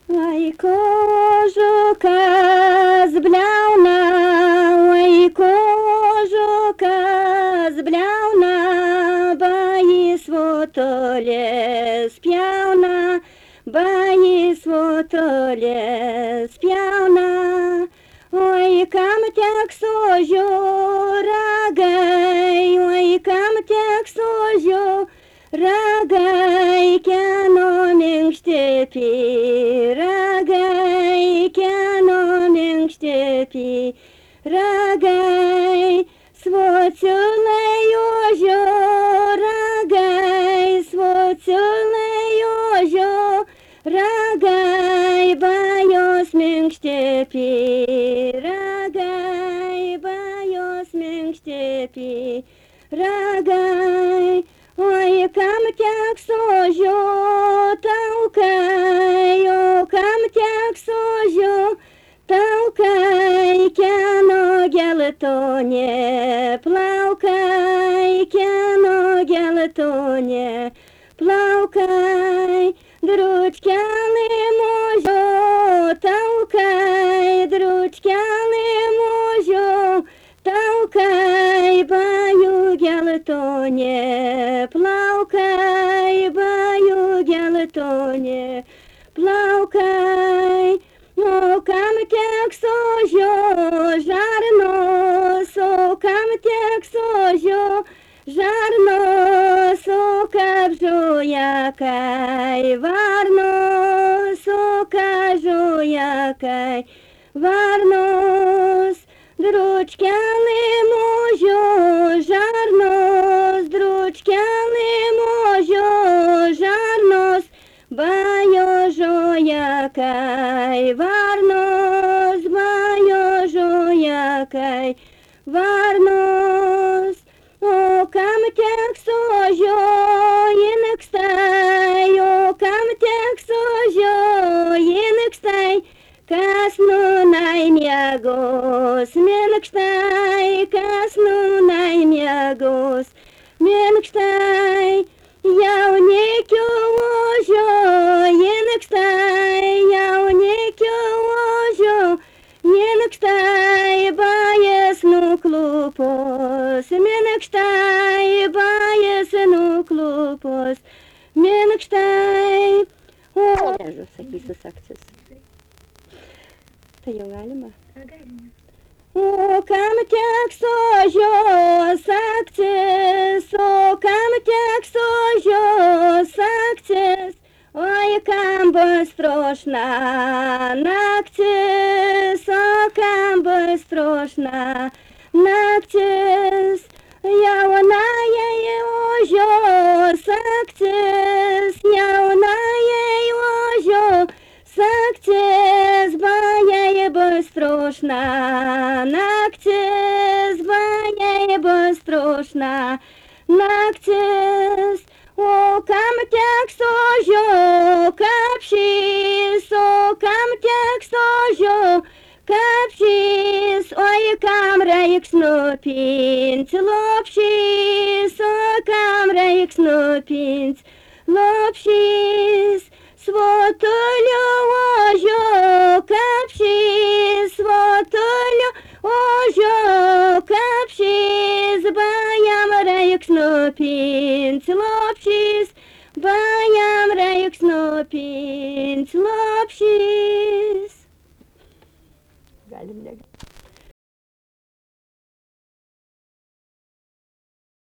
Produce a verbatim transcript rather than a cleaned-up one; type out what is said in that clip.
Ой, кожука збляuna, ой, кожука збляuna, bayi svotole spjauna, bayi svotole spjauna. Ой, kam tiek sožio ragai, oi, kam tiek sožio ragai, kieno minkšti pyragai, kieno minkšti pyragai, svociulai ožio ragai, svociulai ožio ragai, bajos minkšti pyragai, bajos minkšti pyragai. Oi, kam tiek sožio taukai, o kam tiek sožio taukai, kieno geltonė plaukai, kieno geltonė plaukai, dručkelė možio taukai, dručkelė možio taukai, bajų geltonė plaukai, bajų geltonė plaukai. O kam tiek sožio žarnos, o kam tiek sožio žarnos, o kaip žuja kai varnos, o ką žuja kai varnos. Dručkelė možio žarnos, dručkelė možio žarnos, bajo žoja kai varnos, bajo žoja kai varnos. O kam tiek sožio inkstai, o kam tiek sožio inkstai, kas nunai miegos minkštai, kas nunai miegos minkštai, jaunikio ožio inkstai, jaunikio ožio inkstai, bajas nuklupos minkštai, bajas nuklupos minkštai. O, nežinau, sakysiu saktis. Tai jau galima? Galima. O kam tiek sožio saktis, o kam tiek sožio saktis, oi, kam bus strošna naktis, o kam bus strošna naktis, jaunajai ožio saktis, jaunajai ožio saktis, bajai bus strošna naktis, bajai bus strošna naktis. O kam tiek sožio kapšys, o kam tiek sožio kapšys, oi, kam reiks nupint lopšys, o kam reiks nupint lopšys. Svotulio ožio kapšys, svotulio ožio kapšys, bajam reiks nupint lopšys, bajam reiks nupint lopšys.